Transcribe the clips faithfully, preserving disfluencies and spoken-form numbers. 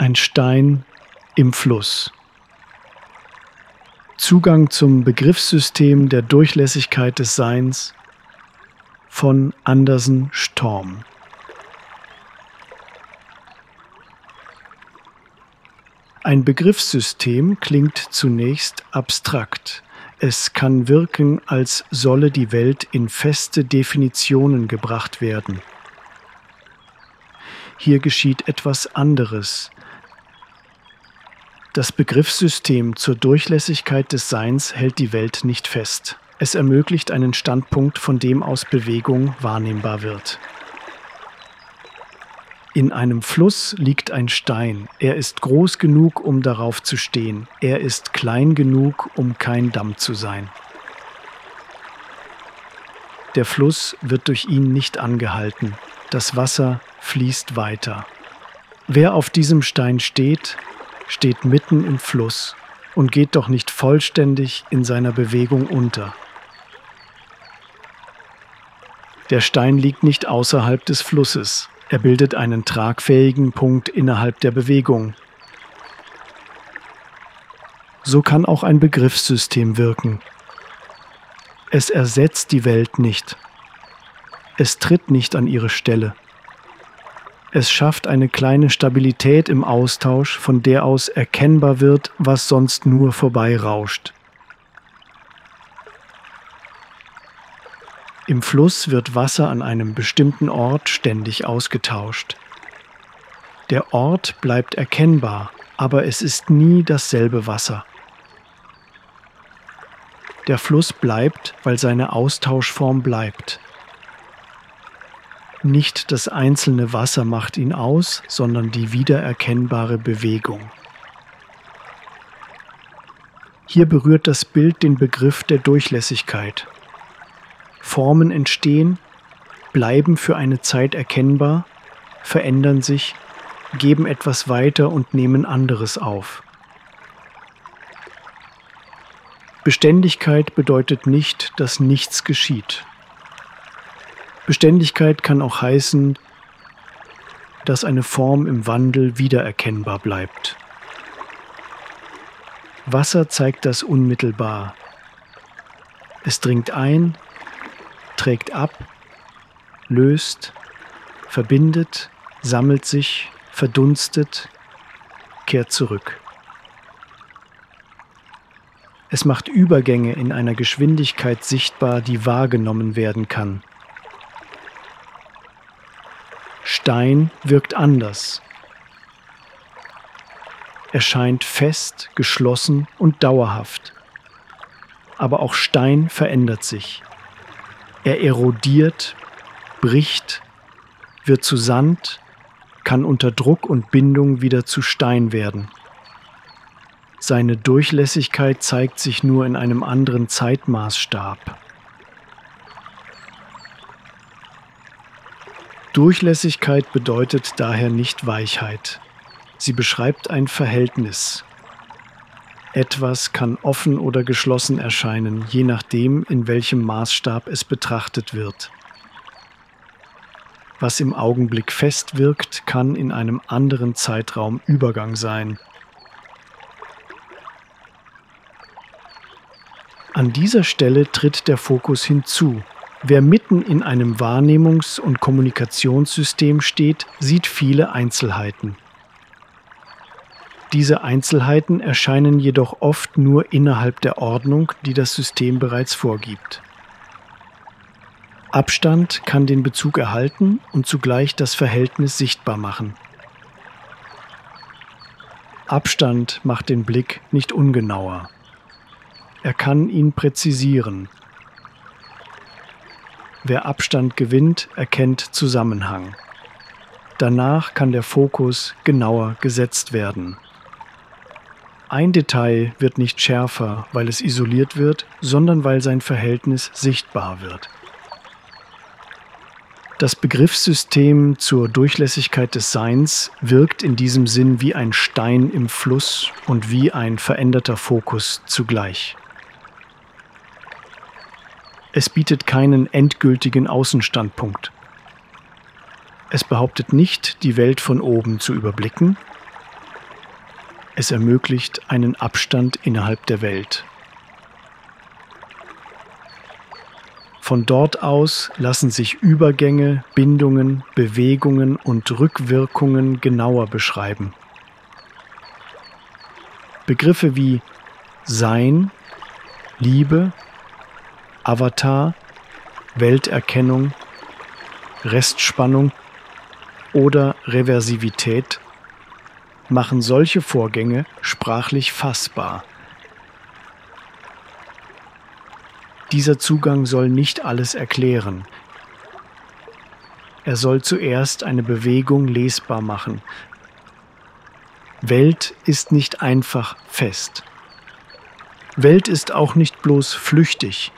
Ein Stein im Fluss. Zugang zum Begriffssystem der Durchlässigkeit des Seins von Andersen Storm. Ein Begriffssystem klingt zunächst abstrakt. Es kann wirken, als solle die Welt in feste Definitionen gebracht werden. Hier geschieht etwas anderes. Das Begriffssystem zur Durchlässigkeit des Seins hält die Welt nicht fest. Es ermöglicht einen Standpunkt, von dem aus Bewegung wahrnehmbar wird. In einem Fluss liegt ein Stein. Er ist groß genug, um darauf zu stehen. Er ist klein genug, um kein Damm zu sein. Der Fluss wird durch ihn nicht angehalten. Das Wasser fließt weiter. Wer auf diesem Stein steht, steht mitten im Fluss und geht doch nicht vollständig in seiner Bewegung unter. Der Stein liegt nicht außerhalb des Flusses. Er bildet einen tragfähigen Punkt innerhalb der Bewegung. So kann auch ein Begriffssystem wirken. Es ersetzt die Welt nicht. Es tritt nicht an ihre Stelle. Es schafft eine kleine Stabilität im Austausch, von der aus erkennbar wird, was sonst nur vorbeirauscht. Im Fluss wird Wasser an einem bestimmten Ort ständig ausgetauscht. Der Ort bleibt erkennbar, aber es ist nie dasselbe Wasser. Der Fluss bleibt, weil seine Austauschform bleibt. Nicht das einzelne Wasser macht ihn aus, sondern die wiedererkennbare Bewegung. Hier berührt das Bild den Begriff der Durchlässigkeit. Formen entstehen, bleiben für eine Zeit erkennbar, verändern sich, geben etwas weiter und nehmen anderes auf. Beständigkeit bedeutet nicht, dass nichts geschieht. Beständigkeit kann auch heißen, dass eine Form im Wandel wiedererkennbar bleibt. Wasser zeigt das unmittelbar. Es dringt ein, trägt ab, löst, verbindet, sammelt sich, verdunstet, kehrt zurück. Es macht Übergänge in einer Geschwindigkeit sichtbar, die wahrgenommen werden kann. Stein wirkt anders. Er scheint fest, geschlossen und dauerhaft. Aber auch Stein verändert sich. Er erodiert, bricht, wird zu Sand, kann unter Druck und Bindung wieder zu Stein werden. Seine Durchlässigkeit zeigt sich nur in einem anderen Zeitmaßstab. Durchlässigkeit bedeutet daher nicht Weichheit. Sie beschreibt ein Verhältnis. Etwas kann offen oder geschlossen erscheinen, je nachdem, in welchem Maßstab es betrachtet wird. Was im Augenblick fest wirkt, kann in einem anderen Zeitraum Übergang sein. An dieser Stelle tritt der Fokus hinzu. Wer mitten in einem Wahrnehmungs- und Kommunikationssystem steht, sieht viele Einzelheiten. Diese Einzelheiten erscheinen jedoch oft nur innerhalb der Ordnung, die das System bereits vorgibt. Abstand kann den Bezug erhalten und zugleich das Verhältnis sichtbar machen. Abstand macht den Blick nicht ungenauer. Er kann ihn präzisieren. Wer Abstand gewinnt, erkennt Zusammenhang. Danach kann der Fokus genauer gesetzt werden. Ein Detail wird nicht schärfer, weil es isoliert wird, sondern weil sein Verhältnis sichtbar wird. Das Begriffssystem zur Durchlässigkeit des Seins wirkt in diesem Sinn wie ein Stein im Fluss und wie ein veränderter Fokus zugleich. Es bietet keinen endgültigen Außenstandpunkt. Es behauptet nicht, die Welt von oben zu überblicken. Es ermöglicht einen Abstand innerhalb der Welt. Von dort aus lassen sich Übergänge, Bindungen, Bewegungen und Rückwirkungen genauer beschreiben. Begriffe wie Sein, Liebe, Avatar, Welterkennung, Restspannung oder Reversivität machen solche Vorgänge sprachlich fassbar. Dieser Zugang soll nicht alles erklären. Er soll zuerst eine Bewegung lesbar machen. Welt ist nicht einfach fest. Welt ist auch nicht bloß flüchtig.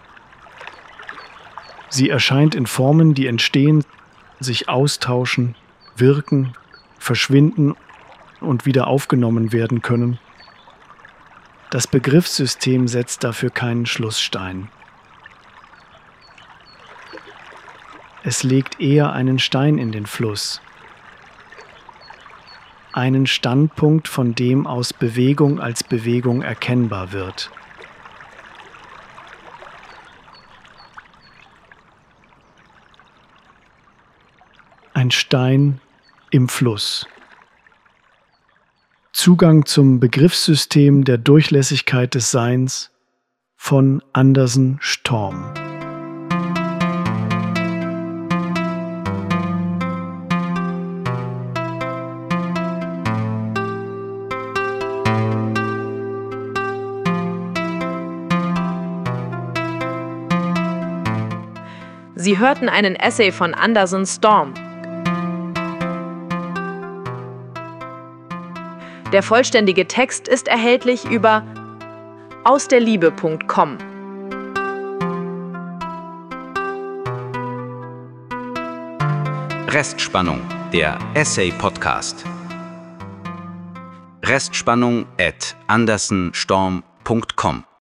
Sie erscheint in Formen, die entstehen, sich austauschen, wirken, verschwinden und wieder aufgenommen werden können. Das Begriffssystem setzt dafür keinen Schlussstein. Es legt eher einen Stein in den Fluss. Einen Standpunkt, von dem aus Bewegung als Bewegung erkennbar wird. Ein Stein im Fluss. Zugang zum Begriffssystem der Durchlässigkeit des Seins von Andersen Storm. Sie hörten einen Essay von Andersen Storm. Der vollständige Text ist erhältlich über ausderliebe punkt com. Restspannung, der Essay-Podcast. Restspannung at andersen storm punkt com